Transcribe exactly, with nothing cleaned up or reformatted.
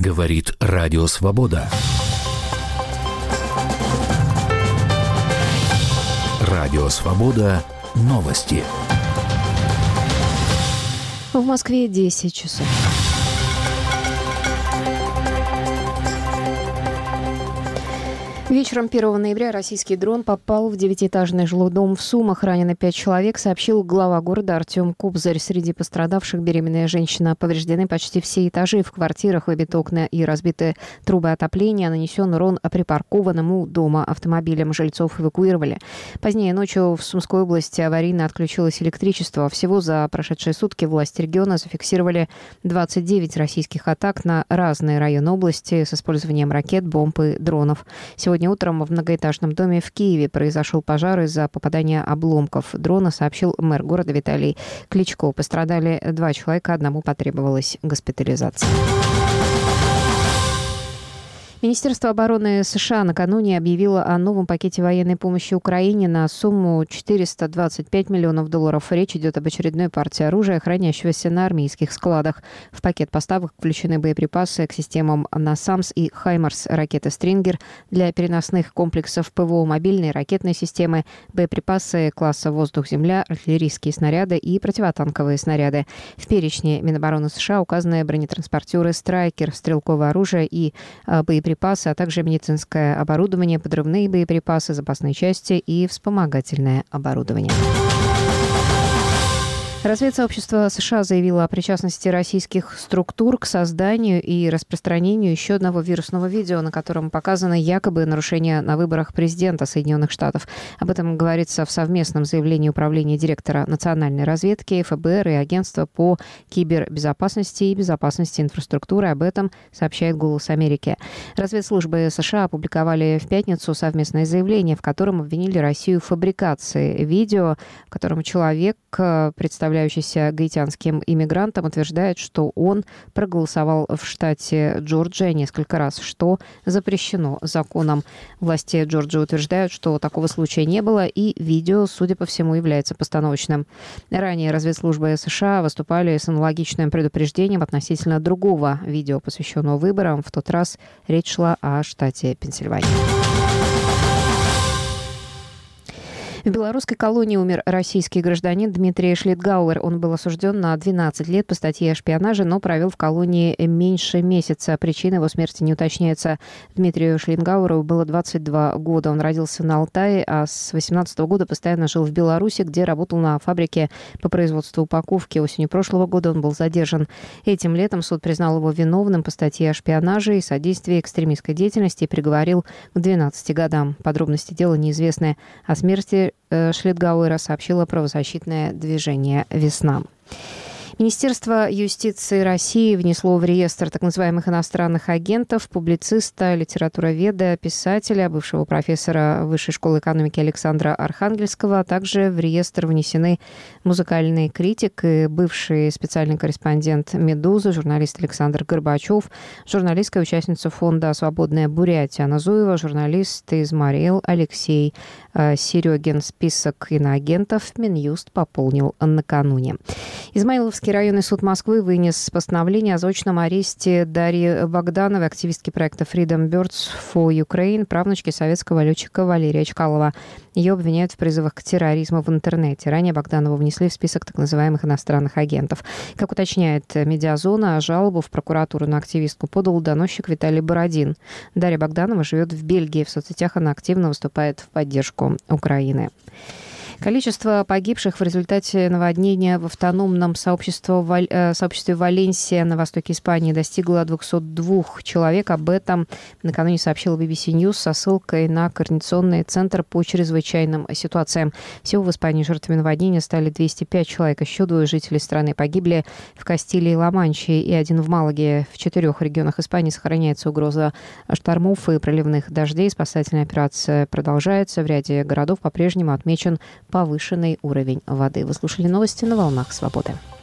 Говорит Радио Свобода. Радио Свобода. Новости. В Москве десять часов. Вечером первого ноября российский дрон попал в девятиэтажный жилой дом в Сумах. Ранено пять человек, сообщил глава города Артем Кобзарь. Среди пострадавших беременная женщина. Повреждены почти все этажи. В квартирах выбиты окна и разбиты трубы отопления. Нанесен урон припаркованному дома автомобилям. Жильцов эвакуировали. Позднее ночью в Сумской области аварийно отключилось электричество. Всего за прошедшие сутки власти региона зафиксировали двадцать девять российских атак на разные районы области с использованием ракет, бомб и дронов. Сегодня Сегодня утром в многоэтажном доме в Киеве произошел пожар из-за попадания обломков дрона, сообщил мэр города Виталий Кличко. Пострадали два человека, одному потребовалась госпитализация. Министерство обороны США накануне объявило о новом пакете военной помощи Украине на сумму четыреста двадцать пять миллионов долларов. Речь идет об очередной партии оружия, хранящегося на армейских складах. В пакет поставок включены боеприпасы к системам «Насамс» и «Хаймарс», ракеты «Стрингер» для переносных комплексов ПВО, мобильные ракетные системы, боеприпасы класса «Воздух-Земля», артиллерийские снаряды и противотанковые снаряды. В перечне Минобороны США указаны бронетранспортеры «Страйкер», стрелковое оружие и боеприпасы, припасы, а также медицинское оборудование, подрывные боеприпасы, запасные части и вспомогательное оборудование. Разведсообщество США заявило о причастности российских структур к созданию и распространению еще одного вирусного видео, на котором показано якобы нарушение на выборах президента Соединенных Штатов. Об этом говорится в совместном заявлении управления директора национальной разведки, эф бэ эр и Агентства по кибербезопасности и безопасности инфраструктуры. Об этом сообщает «Голос Америки». Разведслужбы США опубликовали в пятницу совместное заявление, в котором обвинили Россию в фабрикации видео, в котором человек, представляющийся гаитянским иммигрантом, утверждает, что он проголосовал в штате Джорджия несколько раз, что запрещено законом. Власти Джорджии утверждают, что такого случая не было, и видео, судя по всему, является постановочным. Ранее разведслужбы США выступали с аналогичным предупреждением относительно другого видео, посвященного выборам. В тот раз речь шла о штате Пенсильвания. В белорусской колонии умер российский гражданин Дмитрий Шлитгауэр. Он был осужден на двенадцать лет по статье о шпионаже, но провел в колонии меньше месяца. Причина его смерти не уточняется. Дмитрию Шлитгауэру было двадцать два года. Он родился на Алтае, а с восемнадцатого года постоянно жил в Беларуси, где работал на фабрике по производству упаковки. Осенью прошлого года он был задержан. Этим летом суд признал его виновным по статье о шпионаже и содействии экстремистской деятельности и приговорил к двенадцати годам. Подробности дела неизвестны. О смерти Шлитгауэра сообщило правозащитное движение «Весна». Министерство юстиции России внесло в реестр так называемых иностранных агентов публициста, литературоведа, писателя, бывшего профессора Высшей школы экономики Александра Архангельского, а также в реестр внесены музыкальный критик и бывший специальный корреспондент «Медузы», журналист Александр Горбачев, журналистская участница фонда «Свободная Бурятия» Анна Зуева, журналист из Мариэл Алексей Серегин. Список иноагентов Минюст пополнил накануне. Измайловский районный суд Москвы вынес постановление о заочном аресте Дарьи Богдановой, активистки проекта Freedom Birds for Ukraine, правнучки советского летчика Валерия Чкалова. Ее обвиняют в призывах к терроризму в интернете. Ранее Богданову внесли в список так называемых иностранных агентов. Как уточняет «Медиазона», жалобу в прокуратуру на активистку подал доносчик Виталий Бородин. Дарья Богданова живет в Бельгии. В соцсетях она активно выступает в поддержку Украины. Количество погибших в результате наводнения в автономном сообществе, сообществе Валенсия на востоке Испании достигло двухсот двух человек. Об этом накануне сообщила би би си News со ссылкой на Координационный центр по чрезвычайным ситуациям. Всего в Испании жертвами наводнения стали двести пять человек. Еще двое жителей страны погибли в Кастилии и Ла-Манче и один в Малаге. В четырех регионах Испании сохраняется угроза штормов и проливных дождей. Спасательная операция продолжается. В ряде городов по-прежнему отмечен повышенный уровень воды. Вы слушали новости на волнах Свободы.